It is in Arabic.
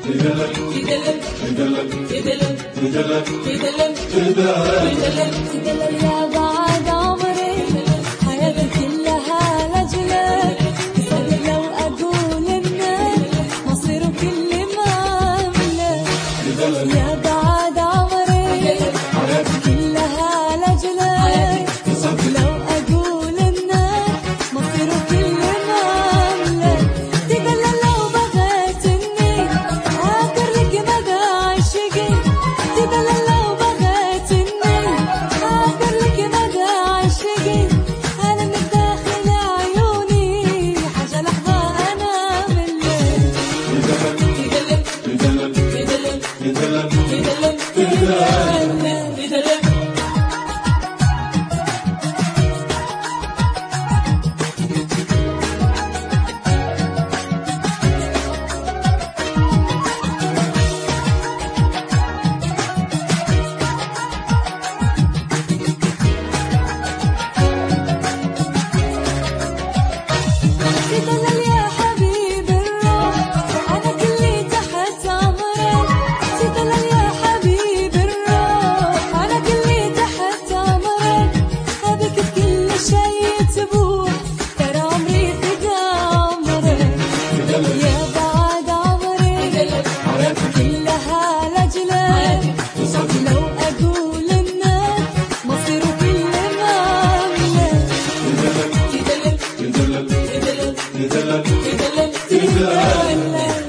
يا بعد عمري حياتي كلها لجلك، لو أقول إنك مصير كل ما أملك. يا بعد عمري حياتي كلها لجلك، لو أقول إنك مصير كل ما أملك. تدلل لو بغيت إني أعبر لك مدى عشقي، تدلل لو بغيت إني أعبر لك مدى عشقي. أنا من داخل عيوني حاجة لحظة أنا ملك. تدلل يا حبيب الروح أنا كلي تحت أمرك، تدلل يا حبيب الروح أنا كلي تحت أمرك. أبيك بكل شي تبوح ترى عمري فدا عمرك. يا بعد عمري حياتي كلها لجلك، لو أقول إنك مصير كل ما أملك.